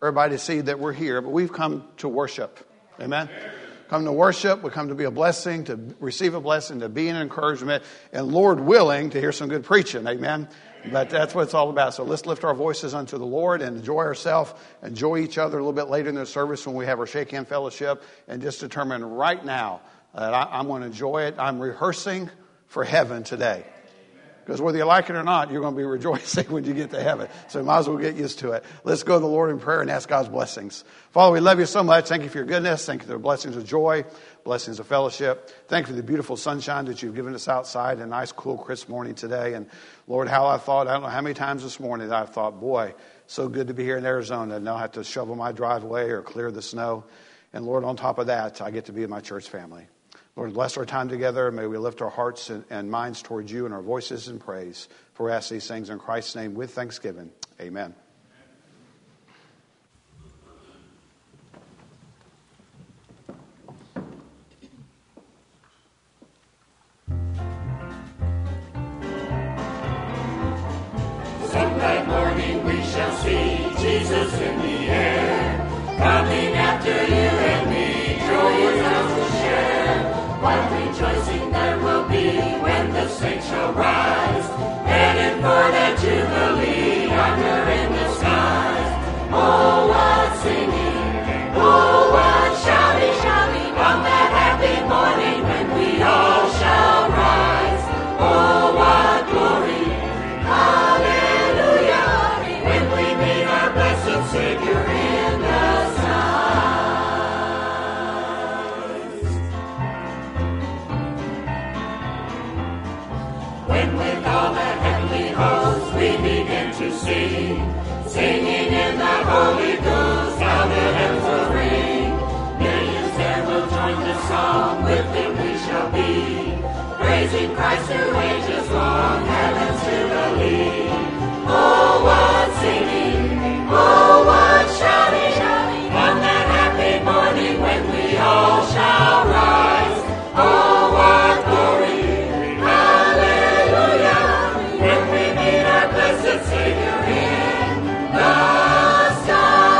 everybody to see that we're here, but we've come to worship. Amen? Come to worship. We come to be a blessing, to receive a blessing, to be an encouragement, and Lord willing, to hear some good preaching. Amen? But that's what it's all about. So let's lift our voices unto the Lord and enjoy ourselves, enjoy each other a little bit later in the service when we have our shake hand fellowship, and just determine right now that I'm going to enjoy it. I'm rehearsing for heaven today. Because whether you like it or not, you're going to be rejoicing when you get to heaven. So you might as well get used to it. Let's go to the Lord in prayer and ask God's blessings. Father, we love you so much. Thank you for your goodness. Thank you for the blessings of joy, blessings of fellowship. Thank you for the beautiful sunshine that you've given us outside. A nice, cool, crisp morning today. And Lord, I don't know how many times this morning that I've thought, boy, so good to be here in Arizona and not have to shovel my driveway or clear the snow. And Lord, on top of that, I get to be in my church family. Lord, bless our time together. May we lift our hearts and minds towards you and our voices in praise. For we ask these things in Christ's name with thanksgiving. Amen. Sunday morning we shall see Jesus in the air, coming after you and me, joy is ours to share. What rejoicing there will be when the saints shall rise, headed for the Jubilee, yonder in the skies. Oh, what singing, oh, what shouting, shouting on that happy morning when we all shall rise. Oh, what glory, hallelujah, when we meet our blessed Savior in the when with all the heavenly hosts we begin to sing, singing in the Holy Ghost, how the hymns will ring. Millions there will join the song, with him we shall be, praising Christ through ages long, heaven's jubilee. Oh, what singing, oh, what shouting, on that happy morning when we all shall rise. Oh, what glory, when we meet our blessed Savior in the sky.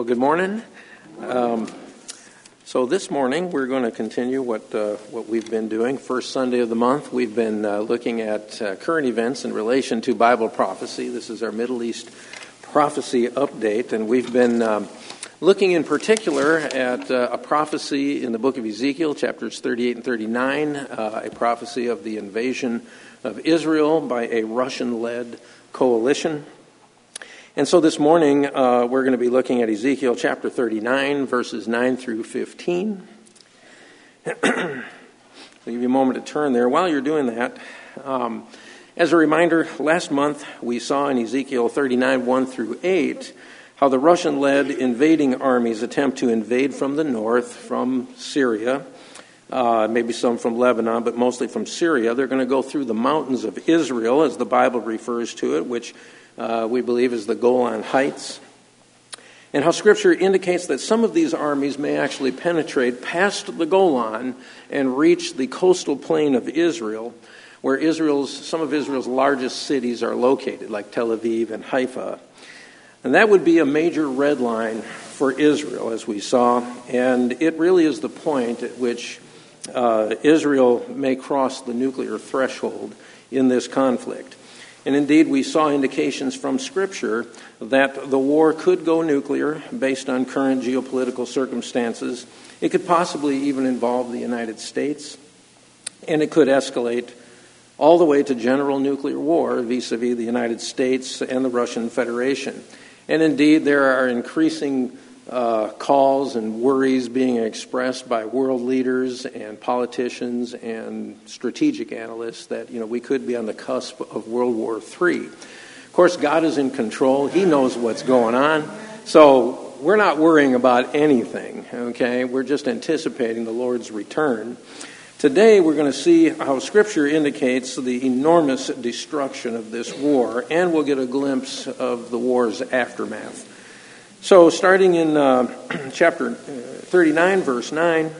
Well, good morning. So this morning we're going to continue what we've been doing. First Sunday of the month, we've been looking at current events in relation to Bible prophecy. This is our Middle East prophecy update, and we've been looking in particular at a prophecy in the book of Ezekiel, chapters 38 and 39, a prophecy of the invasion of Israel by a Russian-led coalition. And so this morning, we're going to be looking at Ezekiel chapter 39, verses 9 through 15. I'll give you a moment to turn there. While you're doing that, as a reminder, last month we saw in Ezekiel 39, 1 through 8, how the Russian-led invading armies attempt to invade from the north, from Syria, maybe some from Lebanon, but mostly from Syria. They're going to go through the mountains of Israel, as the Bible refers to it, which we believe is the Golan Heights, and how Scripture indicates that some of these armies may actually penetrate past the Golan and reach the coastal plain of Israel, where some of Israel's largest cities are located, like Tel Aviv and Haifa. And that would be a major red line for Israel, as we saw, and it really is the point at which Israel may cross the nuclear threshold in this conflict. And indeed, we saw indications from Scripture that the war could go nuclear based on current geopolitical circumstances. It could possibly even involve the United States, and it could escalate all the way to general nuclear war vis-a-vis the United States and the Russian Federation. And indeed, there are increasing calls and worries being expressed by world leaders and politicians and strategic analysts that, we could be on the cusp of World War III. Of course, God is in control. He knows what's going on. So we're not worrying about anything, okay? We're just anticipating the Lord's return. Today, we're going to see how Scripture indicates the enormous destruction of this war, and we'll get a glimpse of the war's aftermath. So, starting in chapter 39, verse 9,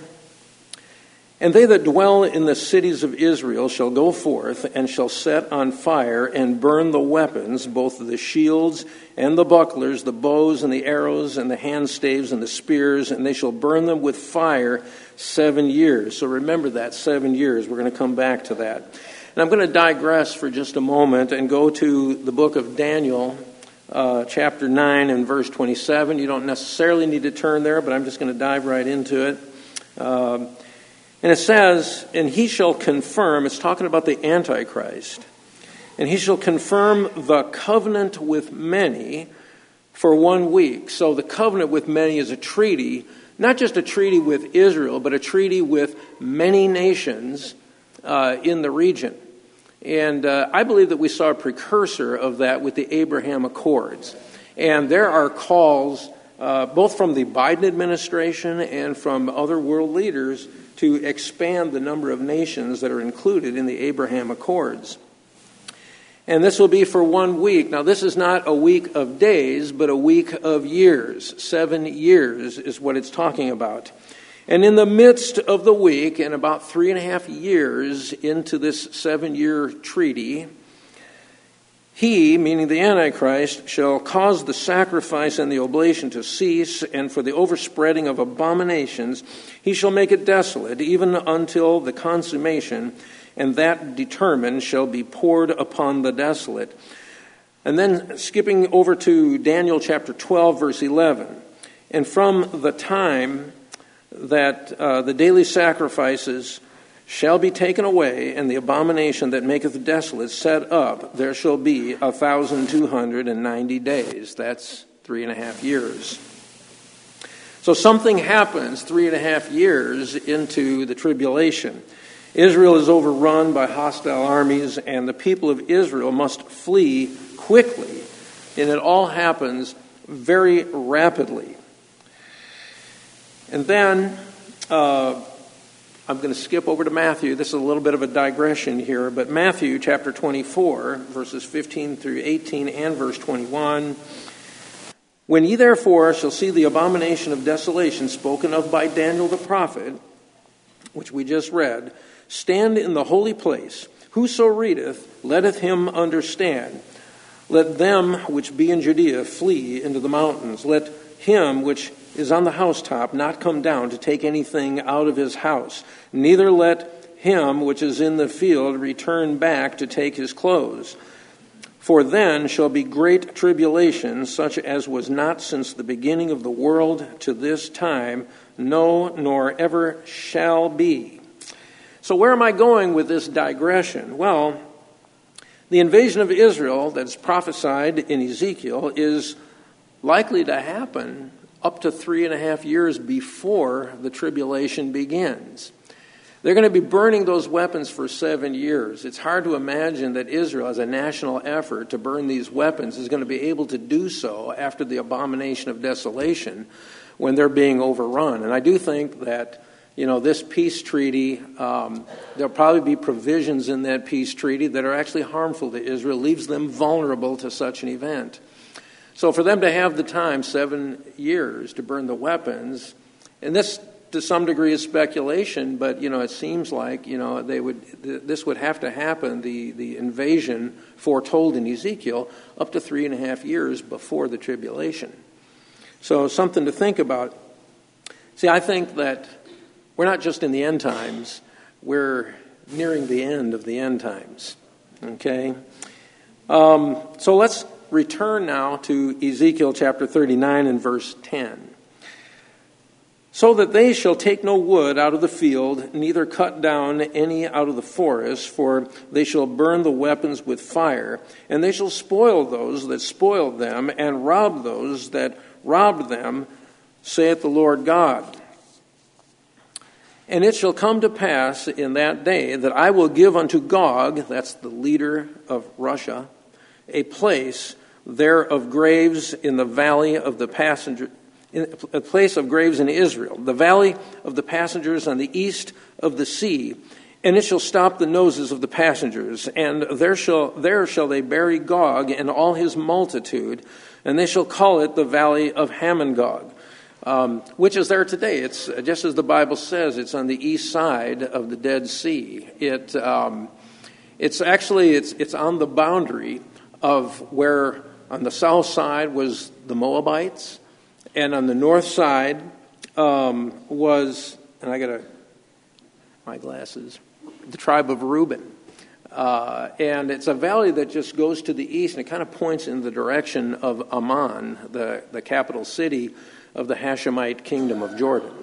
"And they that dwell in the cities of Israel shall go forth and shall set on fire and burn the weapons, both the shields and the bucklers, the bows and the arrows and the handstaves and the spears, and they shall burn them with fire 7 years." So remember that, 7 years. We're going to come back to that. And I'm going to digress for just a moment and go to the book of Daniel, chapter 9 and verse 27. You don't necessarily need to turn there, but I'm just going to dive right into it. And it says, "And he shall confirm," it's talking about the Antichrist, "and he shall confirm the covenant with many for 1 week." So the covenant with many is a treaty, not just a treaty with Israel, but a treaty with many nations in the region. And I believe that we saw a precursor of that with the Abraham Accords. And there are calls, both from the Biden administration and from other world leaders, to expand the number of nations that are included in the Abraham Accords. And this will be for 1 week. Now, this is not a week of days, but a week of years. 7 years is what it's talking about. And in the midst of the week, and about 3.5 years into this 7-year treaty, he, meaning the Antichrist, shall cause the sacrifice and the oblation to cease, and for the overspreading of abominations he shall make it desolate, even until the consummation, and that determined shall be poured upon the desolate. And then skipping over to Daniel chapter 12, verse 11. "And from the time that the daily sacrifices shall be taken away, and the abomination that maketh desolate set up, there shall be 1,290 days. That's 3.5 years. So something happens 3.5 years into the tribulation. Israel is overrun by hostile armies, and the people of Israel must flee quickly. And it all happens very rapidly. And then I'm going to skip over to Matthew. This is a little bit of a digression here, but Matthew chapter 24, verses 15 through 18 and verse 21. "When ye therefore shall see the abomination of desolation spoken of by Daniel the prophet," which we just read, "stand in the holy place. Whoso readeth, letteth him understand. Let them which be in Judea flee into the mountains. Let him which is on the housetop not come down to take anything out of his house, neither let him which is in the field return back to take his clothes. For then shall be great tribulation, such as was not since the beginning of the world to this time, no, nor ever shall be. So where am I going with this digression? Well, the invasion of Israel that's prophesied in Ezekiel is likely to happen up to 3.5 years before the tribulation begins. They're going to be burning those weapons for 7 years. It's hard to imagine that Israel, as a national effort to burn these weapons, is going to be able to do so after the abomination of desolation when they're being overrun. And I do think that, this peace treaty, there'll probably be provisions in that peace treaty that are actually harmful to Israel, leaves them vulnerable to such an event. So for them to have the time, 7 years, to burn the weapons, and this to some degree is speculation, but it seems like this would have to happen, the invasion foretold in Ezekiel, up to 3.5 years before the tribulation. So something to think about. See, I think that we're not just in the end times, we're nearing the end of the end times. Okay? So let's return now to Ezekiel chapter 39 and verse 10. So that they shall take no wood out of the field, neither cut down any out of the forest, for they shall burn the weapons with fire, and they shall spoil those that spoiled them, and rob those that robbed them, saith the Lord God. And it shall come to pass in that day that I will give unto Gog, that's the leader of Russia, a place there of graves in the valley of the passenger, a place of graves in Israel, the valley of the passengers on the east of the sea, and it shall stop the noses of the passengers, and there shall they bury Gog and all his multitude, and they shall call it the valley of Hamongog, which is there today. It's just as the Bible says, it's on the east side of the Dead Sea. It's on the boundary of where on the south side was the Moabites, and on the north side was, and I got my glasses, the tribe of Reuben. And it's a valley that just goes to the east, and it kind of points in the direction of Amman, the capital city of the Hashemite kingdom of Jordan.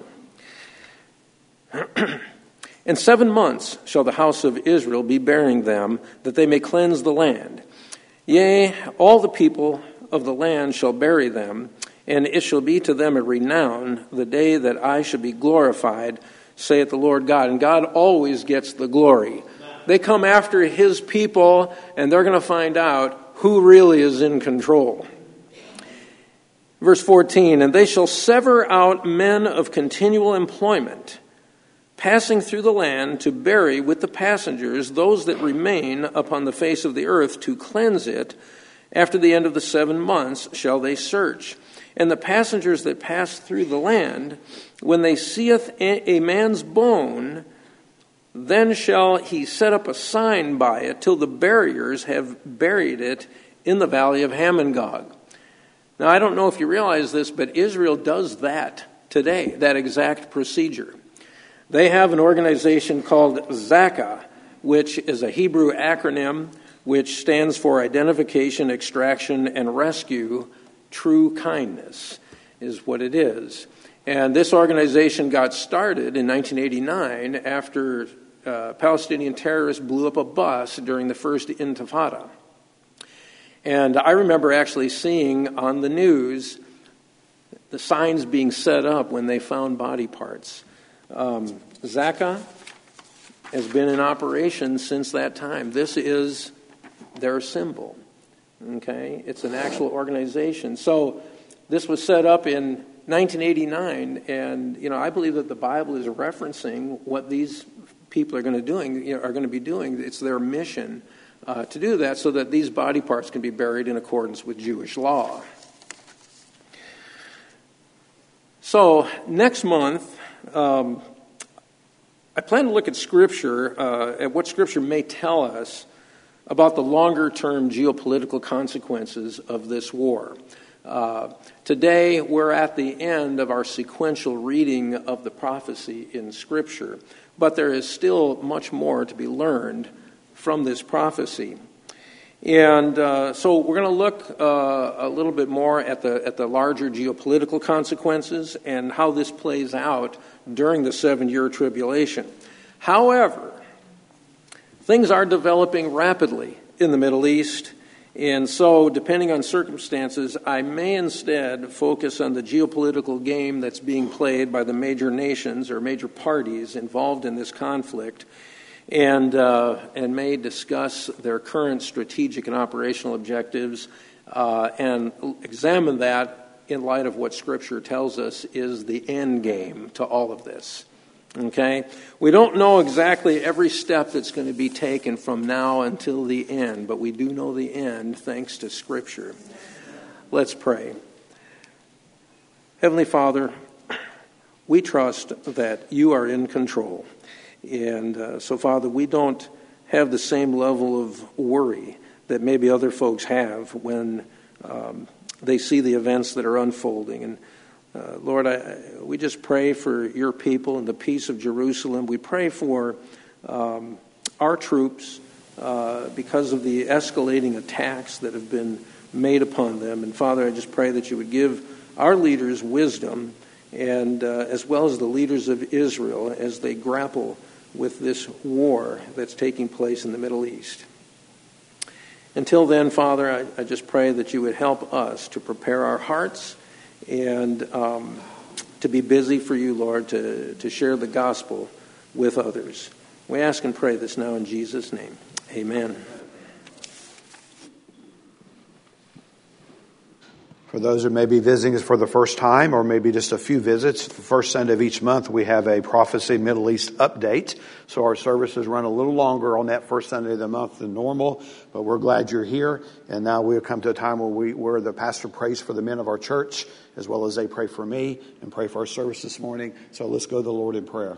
In 7 months shall the house of Israel be burying them, that they may cleanse the land. Yea, all the people of the land shall bury them, and it shall be to them a renown the day that I shall be glorified, saith the Lord God. And God always gets the glory. They come after his people, and they're going to find out who really is in control. Verse 14, and they shall sever out men of continual employment, passing through the land to bury with the passengers those that remain upon the face of the earth to cleanse it. After the end of the 7 months shall they search. And the passengers that pass through the land, when they seeth a man's bone, then shall he set up a sign by it till the buriers have buried it in the valley of Hamongog. Now, I don't know if you realize this, but Israel does that today, that exact procedure. They have an organization called Zaka, which is a Hebrew acronym which stands for Identification, Extraction, and Rescue. True kindness is what it is. And this organization got started in 1989 after Palestinian terrorists blew up a bus during the first Intifada. And I remember actually seeing on the news the signs being set up when they found body parts. Zaka has been in operation since that time. This is their symbol. Okay, it's an actual organization. So this was set up in 1989, and I believe that the Bible is referencing what these people are going to be doing. It's their mission to do that, so that these body parts can be buried in accordance with Jewish law. So next month, I plan to look at Scripture, at what Scripture may tell us about the longer-term geopolitical consequences of this war. Today, we're at the end of our sequential reading of the prophecy in Scripture, but there is still much more to be learned from this prophecy. And so we're going to look a little bit more at the larger geopolitical consequences and how this plays out during the 7-year tribulation. However, things are developing rapidly in the Middle East, and so depending on circumstances, I may instead focus on the geopolitical game that's being played by the major nations or major parties involved in this conflict, and may discuss their current strategic and operational objectives and examine that in light of what Scripture tells us is the end game to all of this. Okay? We don't know exactly every step that's going to be taken from now until the end, but we do know the end thanks to Scripture. Let's pray. Heavenly Father, we trust that you are in control. And so, Father, we don't have the same level of worry that maybe other folks have when they see the events that are unfolding. And Lord, we just pray for your people and the peace of Jerusalem. We pray for our troops because of the escalating attacks that have been made upon them. And Father, I just pray that you would give our leaders wisdom, and as well as the leaders of Israel as they grapple with this war that's taking place in the Middle East. Until then, Father, I just pray that you would help us to prepare our hearts and to be busy for you, Lord, to share the gospel with others. We ask and pray this now in Jesus' name. Amen. For those who may be visiting us for the first time, or maybe just a few visits, the first Sunday of each month we have a Prophecy Middle East update. So our services run a little longer on that first Sunday of the month than normal, but we're glad you're here. And now we've come to a time where the pastor prays for the men of our church, as well as they pray for me and pray for our service this morning. So let's go to the Lord in prayer.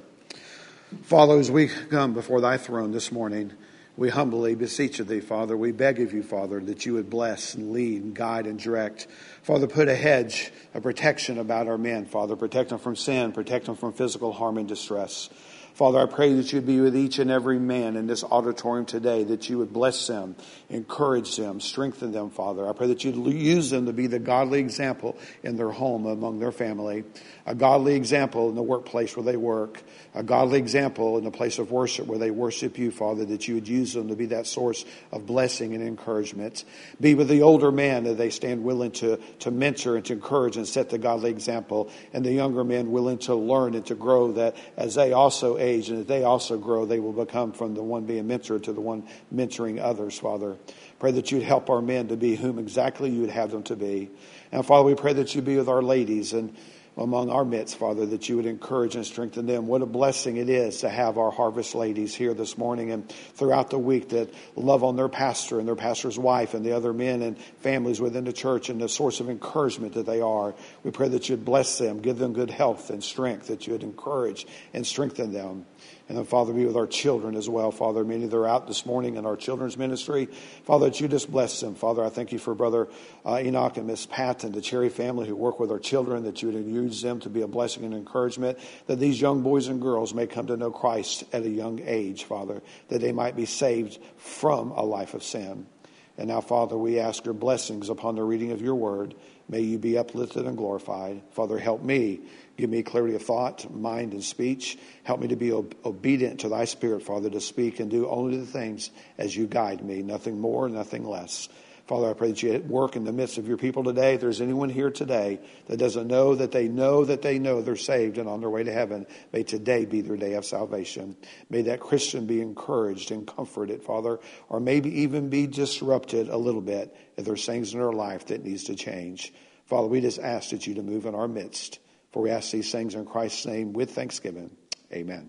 Father, as we come before thy throne this morning, we humbly beseech of thee, Father. We beg of you, Father, that you would bless and lead and guide and direct. Father, put a hedge of protection about our men, Father. Protect them from sin, protect them from physical harm and distress. Father, I pray that you'd be with each and every man in this auditorium today, that you would bless them, encourage them, strengthen them, Father. I pray that you'd use them to be the godly example in their home, among their family, a godly example in the workplace where they work, a godly example in the place of worship where they worship you, Father, that you would use them to be that source of blessing and encouragement. Be with the older men that they stand willing to mentor and to encourage and set the godly example, and the younger men willing to learn and to grow, that as they also age and as they also grow, they will become from the one being mentored to the one mentoring others, Father. Pray that you'd help our men to be whom exactly you would have them to be. And Father, we pray that you be with our ladies and among our midst, Father, that you would encourage and strengthen them. What a blessing it is to have our harvest ladies here this morning and throughout the week that love on their pastor and their pastor's wife and the other men and families within the church, and the source of encouragement that they are. We pray that you'd bless them, give them good health and strength, that you would encourage and strengthen them. And then, Father, be with our children as well, Father. Many that are out this morning in our children's ministry. Father, that you just bless them. Father, I thank you for Brother Enoch and Miss Pat and the Cherry family who work with our children, that you would use them to be a blessing and encouragement, that these young boys and girls may come to know Christ at a young age, Father, that they might be saved from a life of sin. And now, Father, we ask your blessings upon the reading of your word. May you be uplifted and glorified. Father, help me. Give me clarity of thought, mind, and speech. Help me to be obedient to thy Spirit, Father, to speak and do only the things as you guide me. Nothing more, nothing less. Father, I pray that you work in the midst of your people today. If there's anyone here today that doesn't know that they know that they know they're saved and on their way to heaven, may today be their day of salvation. May that Christian be encouraged and comforted, Father, or maybe even be disrupted a little bit if there's things in their life that needs to change. Father, we just ask that you to move in our midst. For we ask these things in Christ's name with thanksgiving. Amen.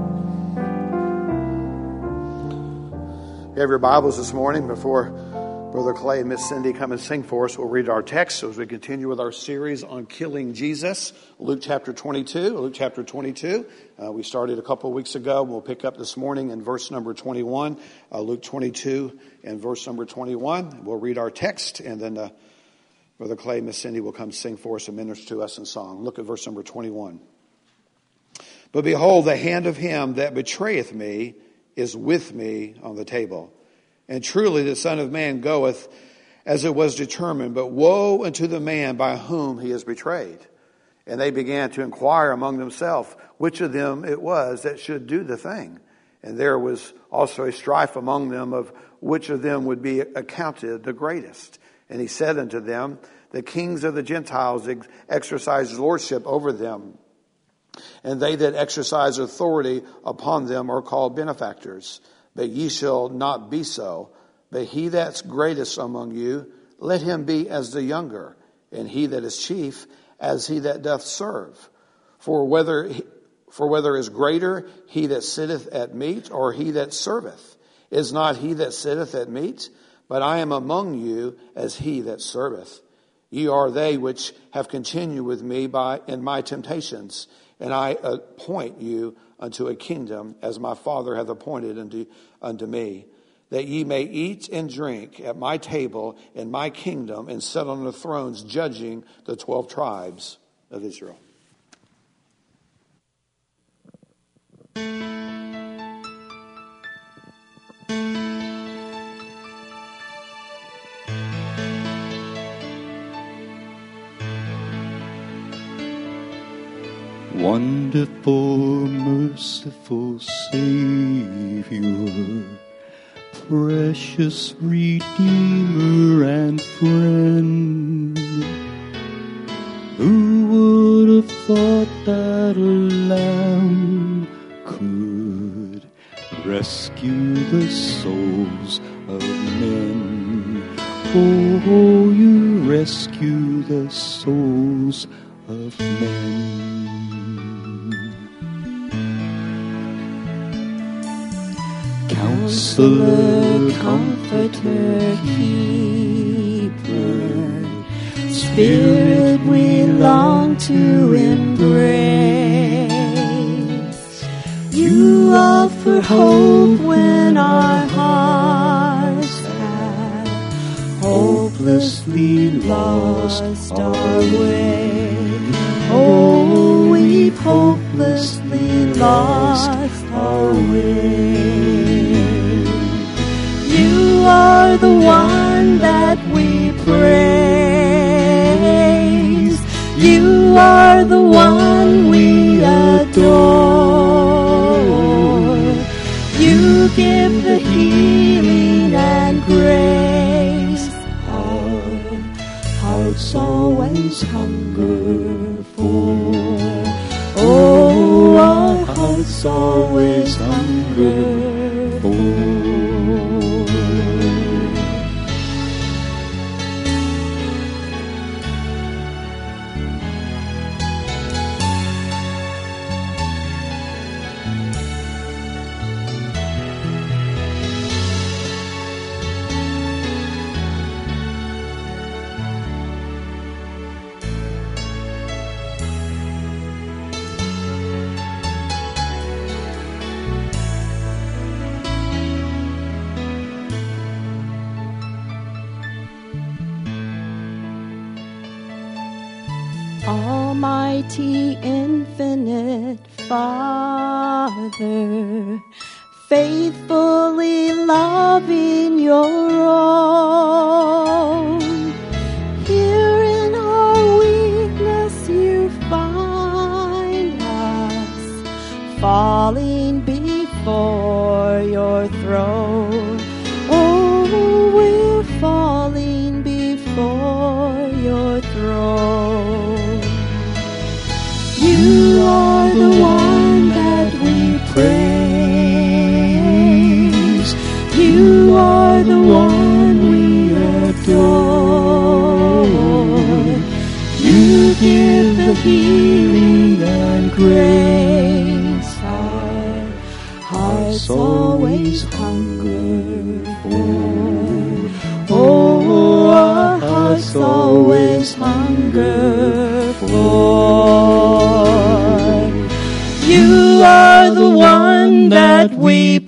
You have your Bibles this morning. Before Brother Clay and Miss Cindy come and sing for us. We'll read our text as we continue with our series on killing Jesus. Luke chapter 22. Luke chapter 22. We started a couple of weeks ago. We'll pick up this morning in verse number 21. Luke 22 and verse number 21. We'll read our text, and then Brother Clay and Miss Cindy will come sing for us and minister to us in song. Look at verse number 21. But behold, the hand of him that betrayeth me is with me on the table. And truly the Son of Man goeth as it was determined, but woe unto the man by whom he is betrayed. And they began to inquire among themselves which of them it was that should do the thing. And there was also a strife among them of which of them would be accounted the greatest. And he said unto them, the kings of the Gentiles exercise lordship over them, and they that exercise authority upon them are called benefactors. But ye shall not be so. But he that's greatest among you, let him be as the younger, and he that is chief as he that doth serve. For whether is greater he that sitteth at meat, or he that serveth? Is not he that sitteth at meat? But I am among you as he that serveth. Ye are they which have continued with me in my temptations, and I appoint you unto a kingdom, as my Father hath appointed unto me, that ye may eat and drink at my table in my kingdom, and sit on the thrones judging the 12 tribes of Israel. Wonderful, merciful Savior, precious Redeemer and friend, who would have thought that a lamb could rescue the souls of men? Oh, you rescue the souls of men. Counselor, Comforter, Keeper, Spirit we long to embrace. You offer hope when our hearts have hopelessly lost our way. Oh, we've hopelessly lost our way. You are the one that we praise. You are the one we adore. You give the healing and grace our hearts always hunger for. Oh, our hearts always hunger for. Almighty, infinite Father, faithfully loving your own, here in our weakness you find us, falling before your throne. Oh, we're falling before your throne. You are the one that we praise. You are the one we adore. You give the healing and grace our hearts always hunger for. Oh, always hunger for. You are the one that we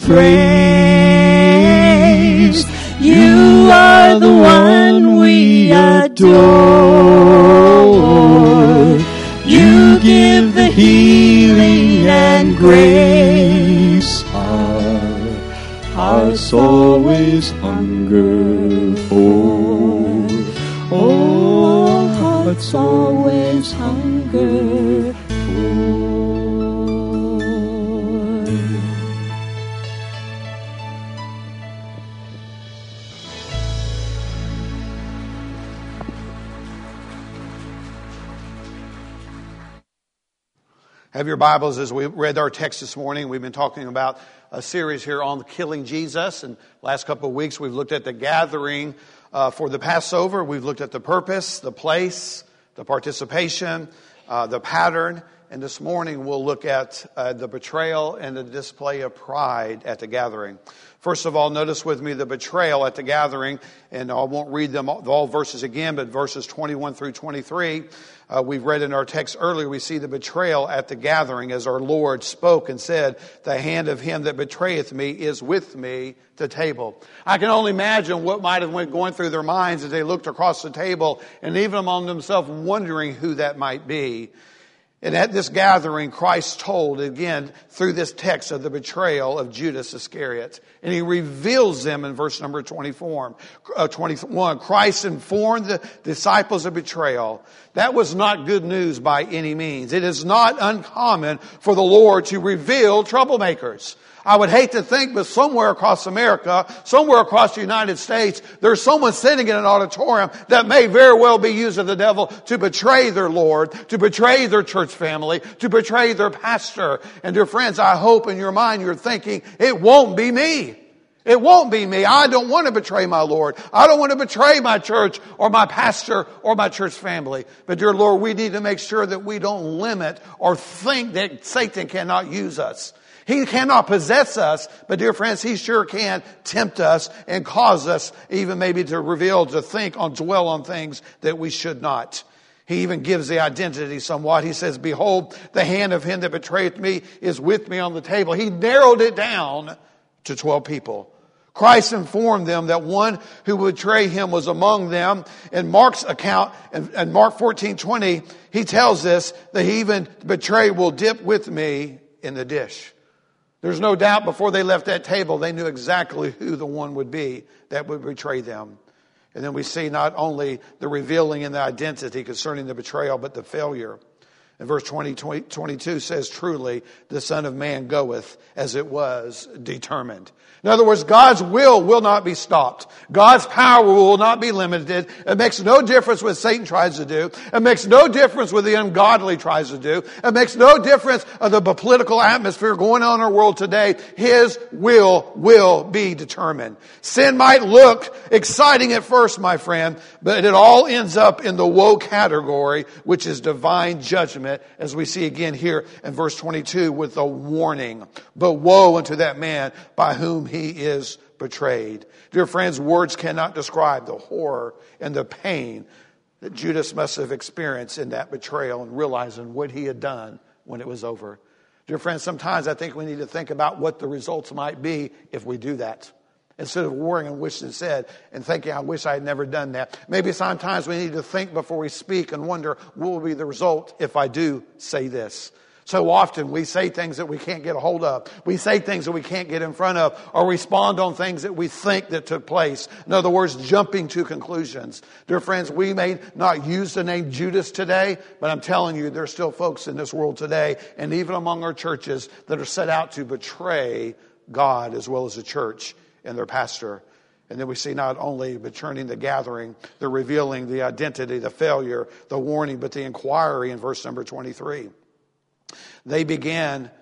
praise. You are the one we adore. You give the healing and grace. Our hearts always hunger for. Oh, our hearts always hunger for. Have your Bibles as we read our text this morning. We've been talking about a series here on killing Jesus. And last couple of weeks we've looked at the gathering for the Passover. We've looked at the purpose, the place, the participation, the pattern. And this morning we'll look at the betrayal and the display of pride at the gathering. First of all, notice with me the betrayal at the gathering. And I won't read them all verses again, but verses 21 through 23. We've read in our text earlier, we see the betrayal at the gathering as our Lord spoke and said, the hand of him that betrayeth me is with me to table. I can only imagine what might have went going through their minds as they looked across the table and even among themselves wondering who that might be. And at this gathering, Christ told, again, through this text of the betrayal of Judas Iscariot. And he reveals them in verse number 21. Christ informed the disciples of betrayal. That was not good news by any means. It is not uncommon for the Lord to reveal troublemakers. I would hate to think, but somewhere across America, somewhere across the United States, there's someone sitting in an auditorium that may very well be used of the devil to betray their Lord, to betray their church family, to betray their pastor. And dear friends, I hope in your mind you're thinking, it won't be me. It won't be me. I don't want to betray my Lord. I don't want to betray my church or my pastor or my church family. But dear Lord, we need to make sure that we don't limit or think that Satan cannot use us. He cannot possess us, but dear friends, he sure can tempt us and cause us even maybe to reveal, to think, dwell on things that we should not. He even gives the identity somewhat. He says, behold, the hand of him that betrayeth me is with me on the table. He narrowed it down to 12 people. Christ informed them that one who would betray him was among them. In Mark's account, in Mark 14:20, he tells us that he even betrayed will dip with me in the dish. There's no doubt before they left that table, they knew exactly who the one would be that would betray them. And then we see not only the revealing and the identity concerning the betrayal, but the failure. And verse 22 says, truly, the Son of Man goeth as it was determined. In other words, God's will not be stopped. God's power will not be limited. It makes no difference what Satan tries to do. It makes no difference what the ungodly tries to do. It makes no difference of the political atmosphere going on in our world today. His will be determined. Sin might look exciting at first, my friend, but it all ends up in the woe category, which is divine judgment, as we see again here in verse 22 with a warning. But woe unto that man by whom he is betrayed. Dear friends, words cannot describe the horror and the pain that Judas must have experienced in that betrayal and realizing what he had done when it was over. Dear friends, sometimes I think we need to think about what the results might be if we do that. Instead of worrying and wishing instead and thinking, I wish I had never done that. Maybe sometimes we need to think before we speak and wonder, what will be the result if I do say this? So often we say things that we can't get a hold of. We say things that we can't get in front of, or respond on things that we think that took place. In other words, jumping to conclusions. Dear friends, we may not use the name Judas today, but I'm telling you, there's still folks in this world today, and even among our churches, that are set out to betray God as well as the church and their pastor. And then we see not only betraying the gathering, the revealing, the identity, the failure, the warning, but the inquiry in verse number 23. They began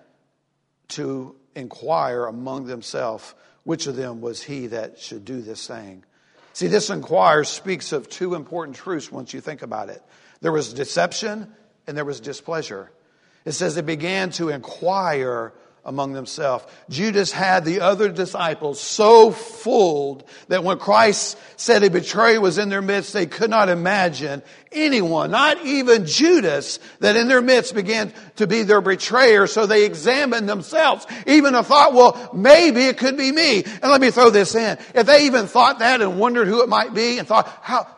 to inquire among themselves which of them was he that should do this thing. See, this inquire speaks of two important truths once you think about it. There was deception and there was displeasure. It says they began to inquire among themselves. Judas had the other disciples so fooled that when Christ said a betrayer was in their midst, they could not imagine anyone, not even Judas, that in their midst began to be their betrayer. So they examined themselves, even a thought, well, maybe it could be me. And let me throw this in. If they even thought that and wondered who it might be and thought,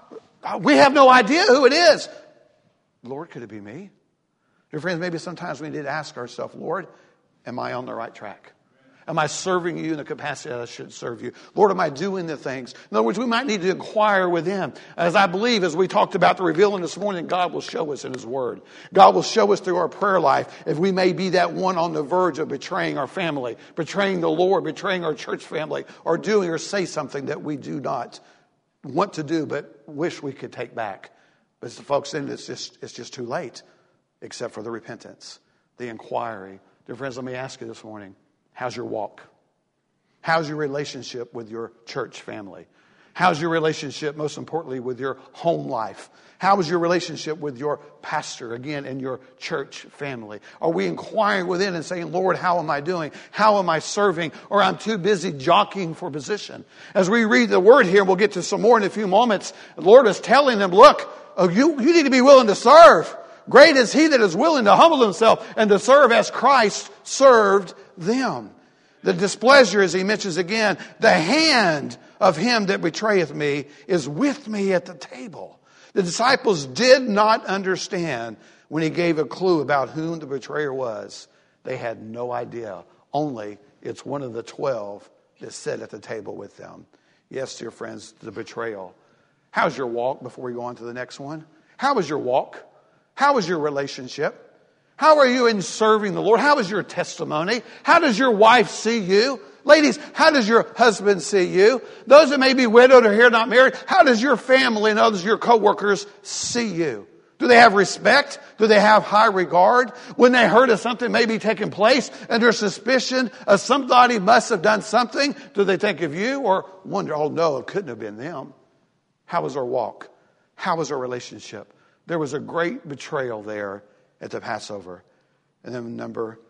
we have no idea who it is. Lord, could it be me? Dear friends, maybe sometimes we need to ask ourselves, Lord, am I on the right track? Am I serving you in the capacity that I should serve you? Lord, am I doing the things? In other words, we might need to inquire with Him. As I believe, as we talked about the revealing this morning, God will show us in His Word. God will show us through our prayer life if we may be that one on the verge of betraying our family, betraying the Lord, betraying our church family, or doing or say something that we do not want to do but wish we could take back. But folks, then it's just too late, except for the repentance, the inquiry. Dear friends, let me ask you this morning, how's your walk? How's your relationship with your church family? How's your relationship, most importantly, with your home life? How is your relationship with your pastor, again, in your church family? Are we inquiring within and saying, Lord, how am I doing? How am I serving? Or I'm too busy jockeying for position. As we read the word here, we'll get to some more in a few moments. The Lord is telling them, look, you need to be willing to serve. Great is he that is willing to humble himself and to serve as Christ served them. The displeasure, as he mentions again, the hand of him that betrayeth me is with me at the table. The disciples did not understand when he gave a clue about whom the betrayer was. They had no idea. Only it's one of the 12 that sat at the table with them. Yes, dear friends, the betrayal. How's your walk before we go on to the next one? How is your walk? How is your relationship? How are you in serving the Lord? How is your testimony? How does your wife see you? Ladies, how does your husband see you? Those that may be widowed or here not married, how does your family and others, your co-workers, see you? Do they have respect? Do they have high regard? When they heard of something maybe taking place under suspicion of somebody must have done something, do they think of you or wonder, oh no, it couldn't have been them? How was our walk? How was our relationship? There was a great betrayal there at the Passover. And then number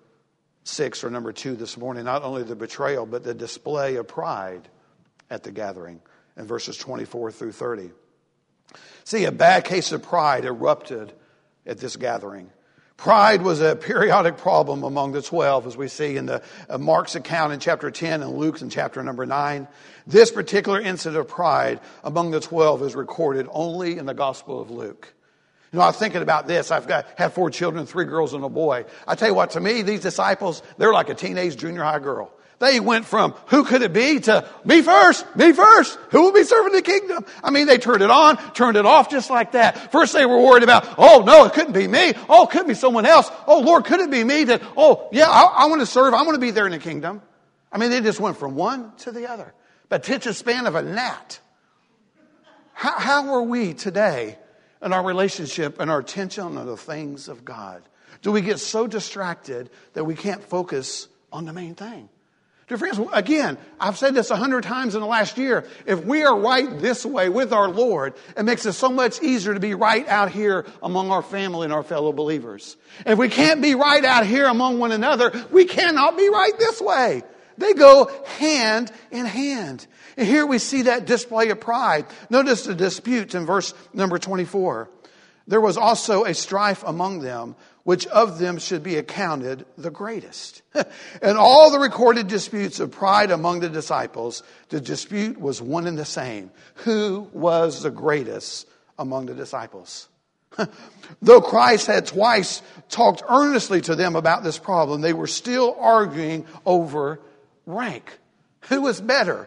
6 or number 2 this morning, not only the betrayal, but the display of pride at the gathering in verses 24 through 30. See, a bad case of pride erupted at this gathering. Pride was a periodic problem among the 12, as we see in the Mark's account in chapter 10 and Luke's in chapter number 9. This particular incident of pride among the 12 is recorded only in the Gospel of Luke. You know, I was thinking about this. Have 4 children, 3 girls and a boy. I tell you what, to me, these disciples, they're like a teenage junior high girl. They went from who could it be to me first. Who will be serving the kingdom? I mean, they turned it on, turned it off just like that. First they were worried about, oh no, it couldn't be me. Oh, it could be someone else. Oh Lord, could it be me that, oh yeah, I want to serve. I want to be there in the kingdom. I mean, they just went from one to the other. But attention span of a gnat. How are we today in our relationship and our attention on the things of God? Do we get so distracted that we can't focus on the main thing? Dear friends, again, I've said this 100 times in the last year. If we are right this way with our Lord, it makes it so much easier to be right out here among our family and our fellow believers. If we can't be right out here among one another, we cannot be right this way. They go hand in hand. And here we see that display of pride. Notice the dispute in verse number 24. There was also a strife among them, which of them should be accounted the greatest. And all the recorded disputes of pride among the disciples, the dispute was one and the same. Who was the greatest among the disciples? Though Christ had twice talked earnestly to them about this problem, they were still arguing over rank. Who was better?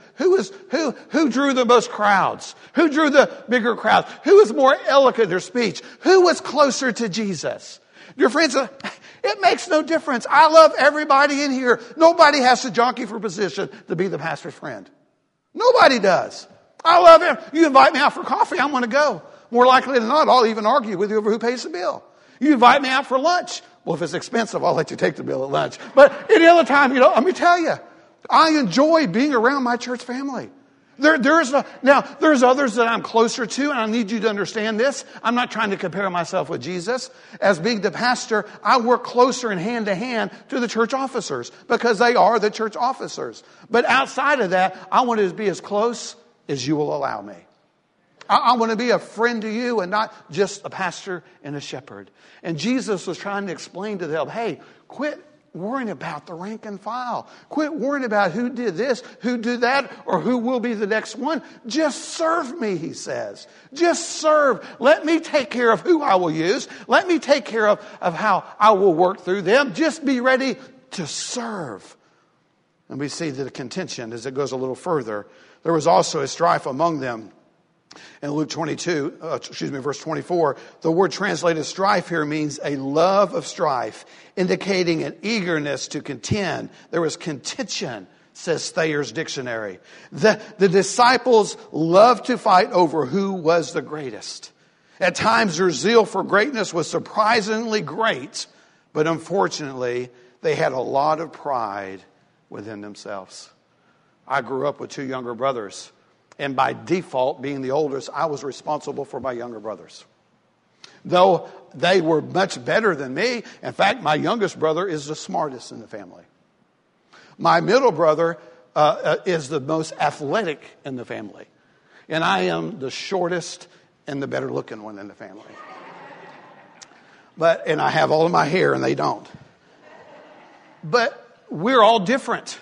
Who drew the most crowds? Who drew the bigger crowds? Who was more eloquent in their speech? Who was closer to Jesus? Dear friends, it makes no difference. I love everybody in here. Nobody has to jockey for position to be the pastor's friend. Nobody does. I love him. You invite me out for coffee, I'm going to go. More likely than not, I'll even argue with you over who pays the bill. You invite me out for lunch. Well, if it's expensive, I'll let you take the bill at lunch. But any other time, let me tell you, I enjoy being around my church family. There's others that I'm closer to, and I need you to understand this. I'm not trying to compare myself with Jesus. As being the pastor, I work closer and hand to hand to the church officers because they are the church officers. But outside of that, I want to be as close as you will allow me. I want to be a friend to you and not just a pastor and a shepherd. And Jesus was trying to explain to them, hey, quit worrying about the rank and file. Quit worrying about who did this, who did that, or who will be the next one. Just serve me, he says. Just serve. Let me take care of who I will use. Let me take care of how I will work through them. Just be ready to serve. And we see the contention as it goes a little further. There was also a strife among them. In Luke verse 24, the word translated strife here means a love of strife, indicating an eagerness to contend. There was contention, says Thayer's dictionary. The disciples loved to fight over who was the greatest. At times their zeal for greatness was surprisingly great, but unfortunately they had a lot of pride within themselves. I grew up with two younger brothers. And by default, being the oldest, I was responsible for my younger brothers. Though they were much better than me. In fact, my youngest brother is the smartest in the family. My middle brother is the most athletic in the family. And I am the shortest and the better looking one in the family. And I have all of my hair and they don't. But we're all different.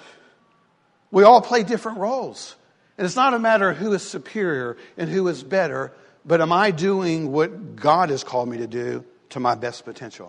We all play different roles. And it's not a matter of who is superior and who is better, but am I doing what God has called me to do to my best potential?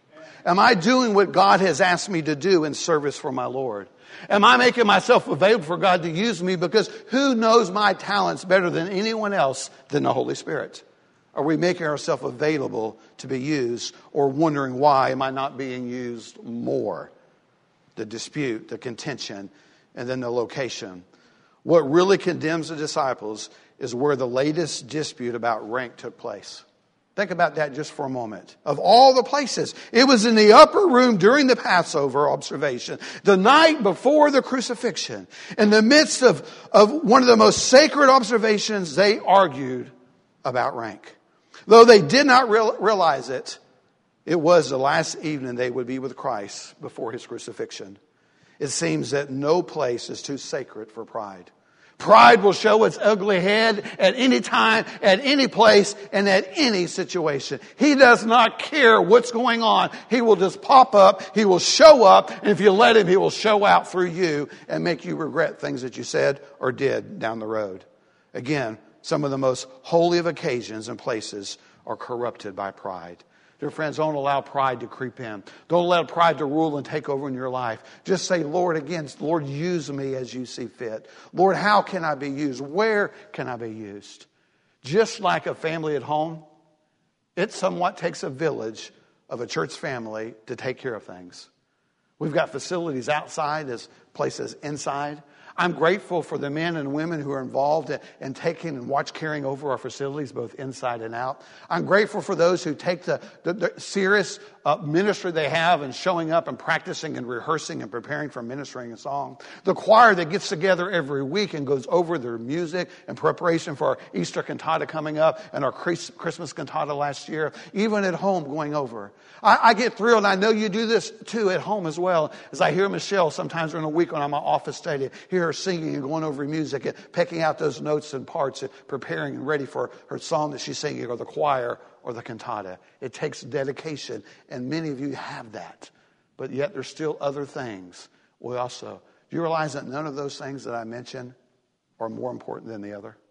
Am I doing what God has asked me to do in service for my Lord? Am I making myself available for God to use me? Because who knows my talents better than anyone else than the Holy Spirit? Are we making ourselves available to be used, or wondering why am I not being used more? The dispute, the contention, and then the location. What really condemns the disciples is where the latest dispute about rank took place. Think about that just for a moment. Of all the places, it was in the upper room during the Passover observation, the night before the crucifixion. In the midst of one of the most sacred observations, they argued about rank. Though they did not realize it, it was the last evening they would be with Christ before his crucifixion. It seems that no place is too sacred for pride. Pride will show its ugly head at any time, at any place, and at any situation. He does not care what's going on. He will just pop up. He will show up. And if you let him, he will show out through you and make you regret things that you said or did down the road. Again, some of the most holy of occasions and places are corrupted by pride. Dear friends, don't allow pride to creep in. Don't allow pride to rule and take over in your life. Just say, Lord, use me as you see fit. Lord, how can I be used? Where can I be used? Just like a family at home, it somewhat takes a village of a church family to take care of things. We've got facilities outside as places inside. I'm grateful for the men and women who are involved in taking and carrying over our facilities, both inside and out. I'm grateful for those who take the serious ministry they have and showing up and practicing and rehearsing and preparing for ministering a song. The choir that gets together every week and goes over their music in preparation for our Easter cantata coming up and our Christmas cantata last year. Even at home going over. I get thrilled, and I know you do this too at home as well, as I hear Michelle sometimes during the week when I'm at my office study, hear her singing and going over music and picking out those notes and parts and preparing and ready for her song that she's singing, or the choir or the cantata. It takes dedication, and many of you have that. But yet there's still other things. Do you realize that none of those things that I mentioned are more important than the other?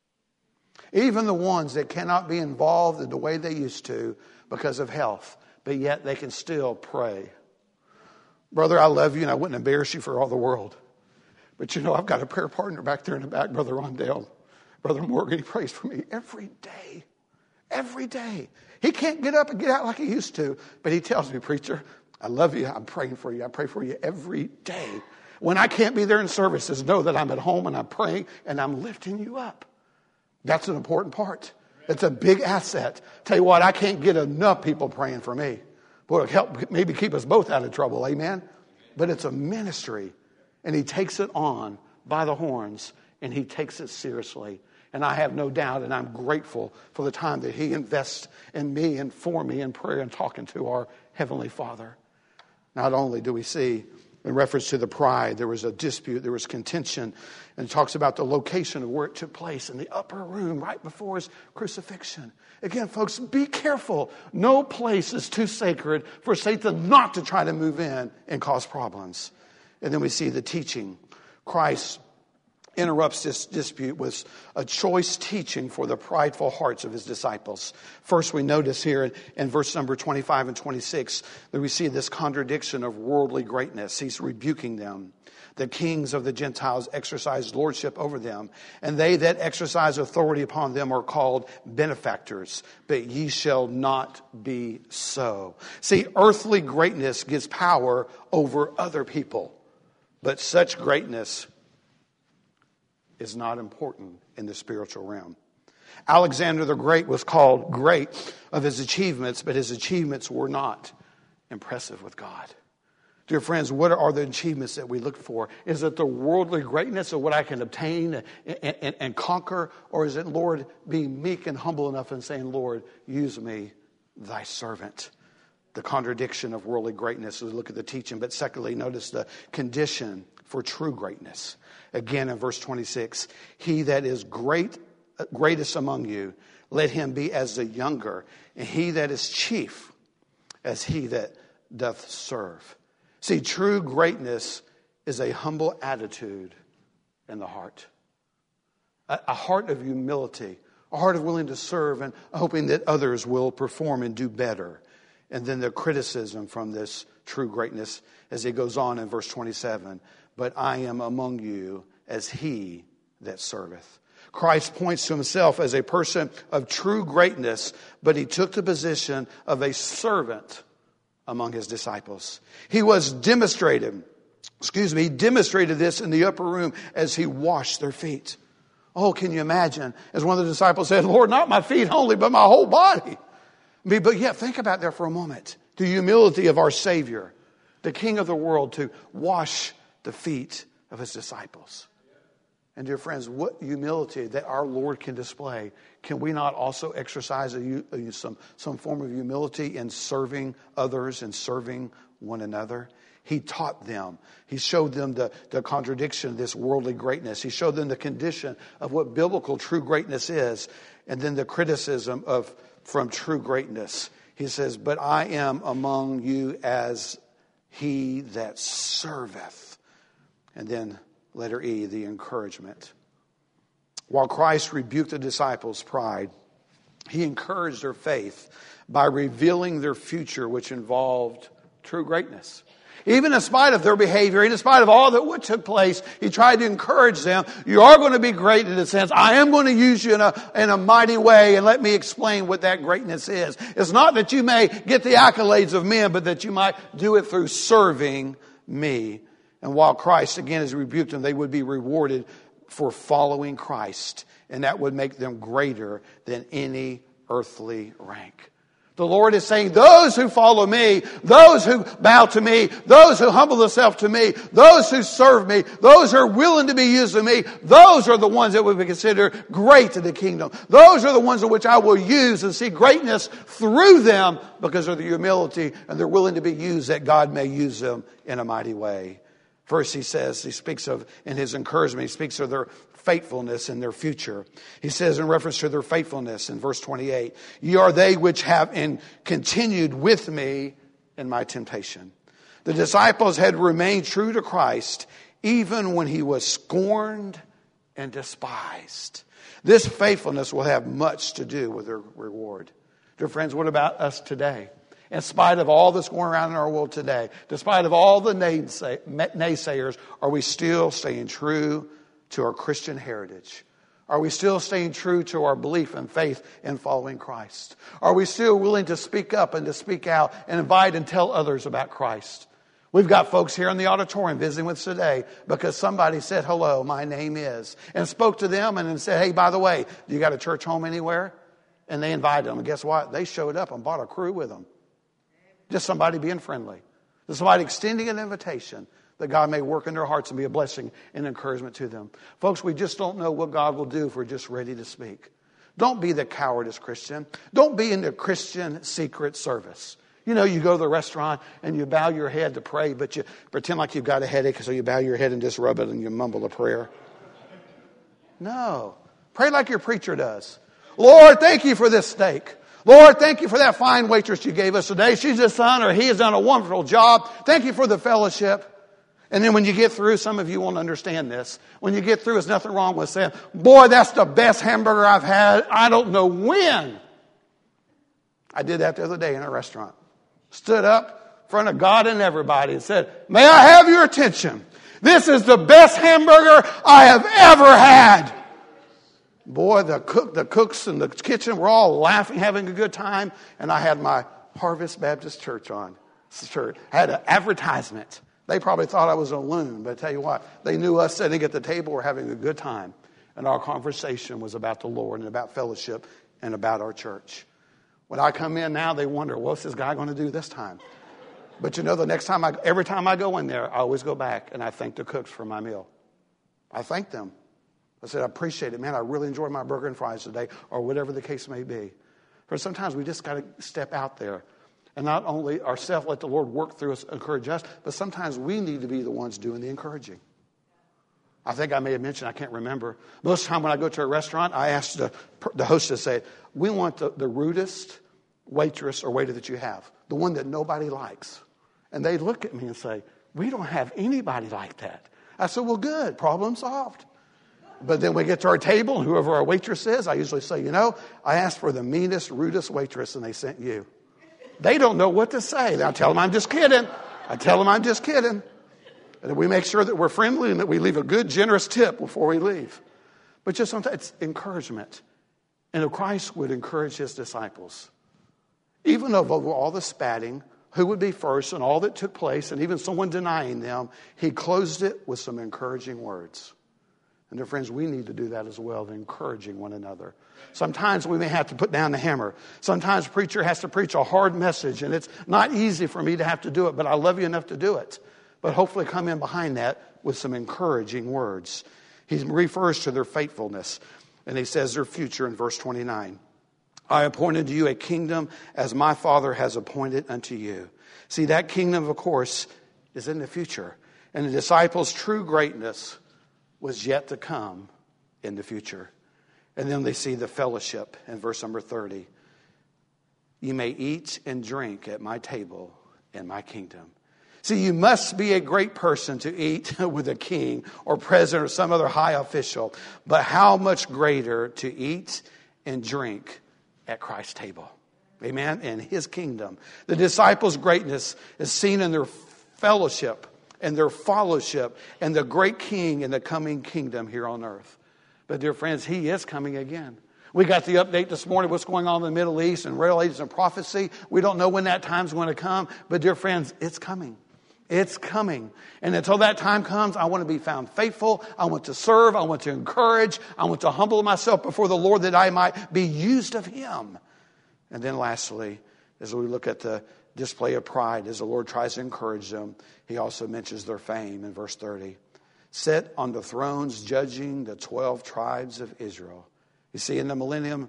Even the ones that cannot be involved in the way they used to because of health, but yet they can still pray. Brother, I love you and I wouldn't embarrass you for all the world. But I've got a prayer partner back there in the back, Brother Rondell. Brother Morgan, he prays for me every day. Every day. He can't get up and get out like he used to, but he tells me, preacher, I love you. I'm praying for you. I pray for you every day. When I can't be there in services, know that I'm at home and I'm praying and I'm lifting you up. That's an important part. It's a big asset. Tell you what, I can't get enough people praying for me. Boy, it'll help maybe keep us both out of trouble. Amen? But it's a ministry. And he takes it on by the horns and he takes it seriously. And I have no doubt, and I'm grateful for the time that he invests in me and for me in prayer and talking to our Heavenly Father. Not only do we see, in reference to the pride, there was a dispute, there was contention, and it talks about the location of where it took place in the upper room right before his crucifixion. Again, folks, be careful. No place is too sacred for Satan not to try to move in and cause problems. And then we see the teaching. Christ interrupts this dispute with a choice teaching for the prideful hearts of his disciples. First, we notice here in verse number 25 and 26 that we see this contradiction of worldly greatness. He's rebuking them. The kings of the Gentiles exercise lordship over them, and they that exercise authority upon them are called benefactors, but ye shall not be so. See, earthly greatness gives power over other people, but such greatness is not important in the spiritual realm. Alexander the Great was called great of his achievements, but his achievements were not impressive with God. Dear friends, what are the achievements that we look for? Is it the worldly greatness of what I can obtain and conquer? Or is it, Lord, being meek and humble enough and saying, Lord, use me, thy servant? The contradiction of worldly greatness as we look at the teaching. But secondly, notice the condition for true greatness. Again in verse 26, he that is greatest among you, let him be as the younger, and he that is chief as he that doth serve. See, true greatness is a humble attitude in the heart. A heart of humility, a heart of willing to serve and hoping that others will perform and do better. And then the criticism from this true greatness as he goes on in verse 27. But I am among you as he that serveth. Christ points to himself as a person of true greatness, but he took the position of a servant among his disciples. He demonstrated this in the upper room as he washed their feet. Oh, can you imagine? As one of the disciples said, Lord, not my feet only, but my whole body. But yeah, think about that for a moment. The humility of our Savior, the King of the world, to wash the feet of his disciples. And dear friends, what humility that our Lord can display. Can we not also exercise some form of humility in serving others and serving one another? He taught them. He showed them the contradiction of this worldly greatness. He showed them the condition of what biblical true greatness is. And then the criticism from true greatness. He says, but I am among you as he that serveth. And then letter E, the encouragement. While Christ rebuked the disciples' pride, he encouraged their faith by revealing their future, which involved true greatness. Even in spite of their behavior, in spite of all that took place, he tried to encourage them. You are going to be great in a sense. I am going to use you in a mighty way, and let me explain what that greatness is. It's not that you may get the accolades of men, but that you might do it through serving me. And while Christ, again, has rebuked them, they would be rewarded for following Christ. And that would make them greater than any earthly rank. The Lord is saying, those who follow me, those who bow to me, those who humble themselves to me, those who serve me, those who are willing to be used of me, those are the ones that would be considered great in the kingdom. Those are the ones in which I will use and see greatness through them because of the humility and they're willing to be used that God may use them in a mighty way. First, he speaks of, in his encouragement, he speaks of their faithfulness in their future. He says in reference to their faithfulness in verse 28, ye are they which have continued with me in my temptation. The disciples had remained true to Christ even when he was scorned and despised. This faithfulness will have much to do with their reward. Dear friends, what about us today? In spite of all that's going around in our world today, despite of all the naysayers, are we still staying true to our Christian heritage? Are we still staying true to our belief and faith in following Christ? Are we still willing to speak up and to speak out and invite and tell others about Christ? We've got folks here in the auditorium visiting with us today because somebody said, hello, my name is, and spoke to them and said, hey, by the way, do you got a church home anywhere? And they invited them. And guess what? They showed up and brought a crew with them. Just somebody being friendly. Just somebody extending an invitation that God may work in their hearts and be a blessing and encouragement to them. Folks, we just don't know what God will do if we're just ready to speak. Don't be the cowardice Christian. Don't be in the Christian secret service. You know, you go to the restaurant and you bow your head to pray, but you pretend like you've got a headache, so you bow your head and just rub it and you mumble a prayer. No. Pray like your preacher does. Lord, thank you for this steak. Lord, thank you for that fine waitress you gave us today. She's a son or he has done a wonderful job. Thank you for the fellowship. And then when you get through, some of you won't understand this. When you get through, there's nothing wrong with saying, boy, that's the best hamburger I've had. I don't know when. I did that the other day in a restaurant. Stood up in front of God and everybody and said, may I have your attention? This is the best hamburger I have ever had. Boy, the cooks in the kitchen were all laughing, having a good time. And I had my Harvest Baptist Church on. I had an advertisement. They probably thought I was a loon, but I tell you what, they knew us sitting at the table were having a good time. And our conversation was about the Lord and about fellowship and about our church. When I come in now, they wonder, what's this guy going to do this time? But you know, every time I go in there, I always go back and I thank the cooks for my meal. I thank them. I said, I appreciate it, man. I really enjoyed my burger and fries today, or whatever the case may be. For sometimes we just got to step out there and not only ourselves let the Lord work through us, encourage us, but sometimes we need to be the ones doing the encouraging. I think I may have mentioned, I can't remember. Most of the time when I go to a restaurant, I ask the hostess, say, we want the rudest waitress or waiter that you have, the one that nobody likes. And they look at me and say, we don't have anybody like that. I said, well, good, problem solved. But then we get to our table, and whoever our waitress is, I usually say, you know, I asked for the meanest, rudest waitress, and they sent you. They don't know what to say. I tell them I'm just kidding. And we make sure that we're friendly and that we leave a good, generous tip before we leave. But just sometimes it's encouragement. And if Christ would encourage his disciples, even over all the spatting, who would be first and all that took place, and even someone denying them, he closed it with some encouraging words. And dear friends, we need to do that as well, encouraging one another. Sometimes we may have to put down the hammer. Sometimes a preacher has to preach a hard message, and it's not easy for me to have to do it, but I love you enough to do it. But hopefully come in behind that with some encouraging words. He refers to their faithfulness, and he says their future in verse 29. I appointed to you a kingdom as my Father has appointed unto you. See, that kingdom, of course, is in the future. And the disciples' true greatness was yet to come in the future. And then they see the fellowship in verse number 30. You may eat and drink at my table in my kingdom. See, you must be a great person to eat with a king or president or some other high official. But how much greater to eat and drink at Christ's table. Amen? In his kingdom. The disciples' greatness is seen in their fellowship and their fellowship and the great king in the coming kingdom here on earth. But dear friends, he is coming again. We got the update this morning, what's going on in the Middle East and Real Ages and prophecy. We don't know when that time's going to come. But dear friends, it's coming. It's coming. And until that time comes, I want to be found faithful. I want to serve. I want to encourage. I want to humble myself before the Lord that I might be used of him. And then lastly, as we look at the display of pride, as the Lord tries to encourage them, he also mentions their fame in verse 30. Sit on the thrones judging the 12 tribes of Israel. You see, in the millennium,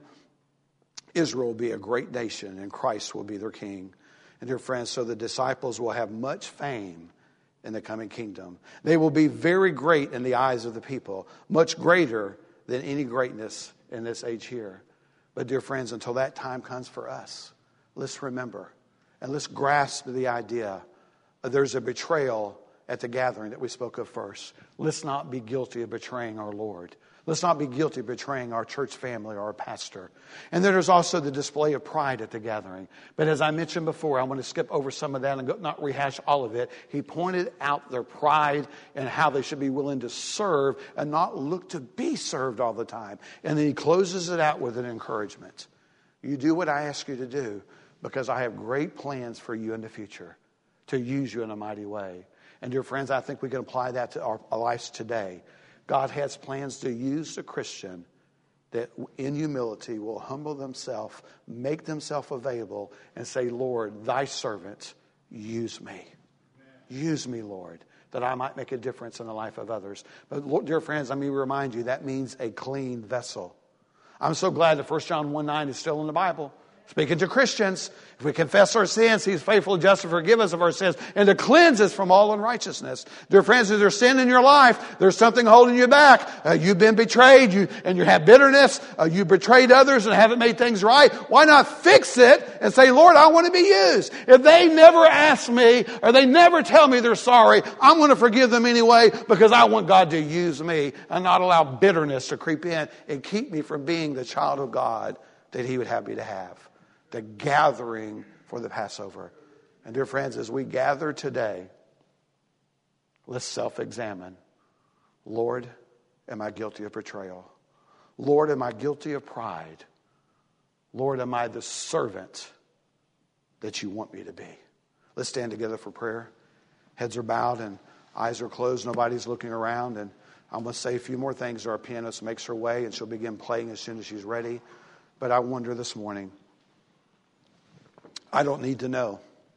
Israel will be a great nation and Christ will be their king. And dear friends, so the disciples will have much fame in the coming kingdom. They will be very great in the eyes of the people, much greater than any greatness in this age here. But dear friends, until that time comes for us, let's remember and let's grasp the idea that there's a betrayal at the gathering that we spoke of first. Let's not be guilty of betraying our Lord. Let's not be guilty of betraying our church family or our pastor. And then there's also the display of pride at the gathering. But as I mentioned before, I want to skip over some of that and not rehash all of it. He pointed out their pride and how they should be willing to serve and not look to be served all the time. And then he closes it out with an encouragement. You do what I ask you to do because I have great plans for you in the future to use you in a mighty way. And dear friends, I think we can apply that to our lives today. God has plans to use the Christian that in humility will humble themselves, make themselves available, and say, Lord, thy servant, use me. Use me, Lord. that I might make a difference in the life of others. But dear friends, let me remind you, that means a clean vessel. I'm so glad that 1 John 1:9 is still in the Bible. Speaking to Christians, if we confess our sins, He's faithful and just to forgive us of our sins and to cleanse us from all unrighteousness. Dear friends, if there's sin in your life, there's something holding you back. You've been betrayed, and you have bitterness. You betrayed others and haven't made things right. Why not fix it and say, Lord, I want to be used. If they never ask me or they never tell me they're sorry, I'm going to forgive them anyway because I want God to use me and not allow bitterness to creep in and keep me from being the child of God that He would have me to have. The gathering for the Passover. And dear friends, as we gather today, let's self-examine. Lord, am I guilty of betrayal? Lord, am I guilty of pride? Lord, am I the servant that you want me to be? Let's stand together for prayer. Heads are bowed and eyes are closed. Nobody's looking around. And I'm going to say a few more things. Our pianist makes her way and she'll begin playing as soon as she's ready. But I wonder this morning, I don't need to know,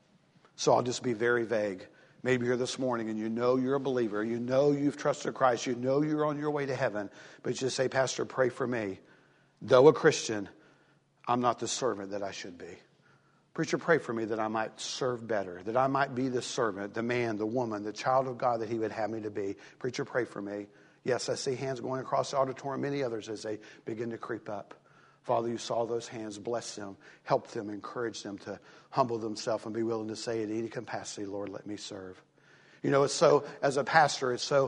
so I'll just be very vague. Maybe you're this morning and you know you're a believer. You know you've trusted Christ. You know you're on your way to heaven. But you just say, Pastor, pray for me. Though a Christian, I'm not the servant that I should be. Preacher, pray for me that I might serve better, that I might be the servant, the man, the woman, the child of God that He would have me to be. Preacher, pray for me. Yes, I see hands going across the auditorium, many others as they begin to creep up. Father, you saw those hands. Bless them. Help them. Encourage them to humble themselves and be willing to say in any capacity, Lord, let me serve. You know, it's so, as a pastor, it's so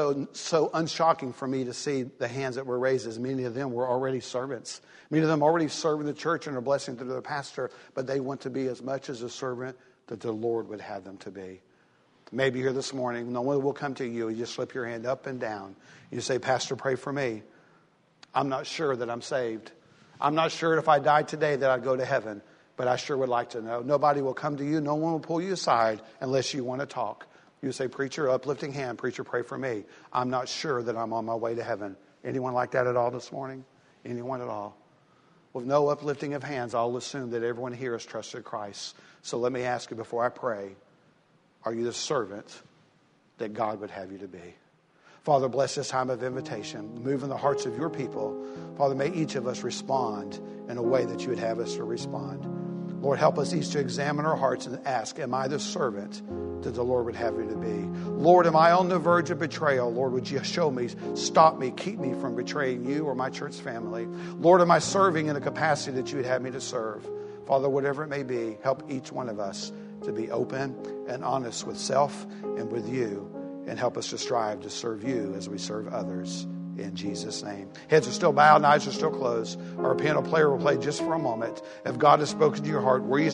unshocking for me to see the hands that were raised, as many of them were already servants. Many of them already serve in the church and are blessing to the pastor, but they want to be as much as a servant that the Lord would have them to be. Maybe here this morning, no one will come to you. You just slip your hand up and down. You say, Pastor, pray for me. I'm not sure that I'm saved. I'm not sure if I died today that I'd go to heaven, but I sure would like to know. Nobody will come to you. No one will pull you aside unless you want to talk. You say, preacher, uplifting hand, preacher, pray for me. I'm not sure that I'm on my way to heaven. Anyone like that at all this morning? Anyone at all? With no uplifting of hands, I'll assume that everyone here has trusted Christ. So let me ask you before I pray, are you the servant that God would have you to be? Father, bless this time of invitation. Move in the hearts of your people. Father, may each of us respond in a way that you would have us to respond. Lord, help us each to examine our hearts and ask, am I the servant that the Lord would have me to be? Lord, am I on the verge of betrayal? Lord, would you show me, stop me, keep me from betraying you or my church family? Lord, am I serving in the capacity that you would have me to serve? Father, whatever it may be, help each one of us to be open and honest with self and with you. And help us to strive to serve you as we serve others. In Jesus' name. Heads are still bowed and eyes are still closed. Our piano player will play just for a moment. If God has spoken to your heart, where you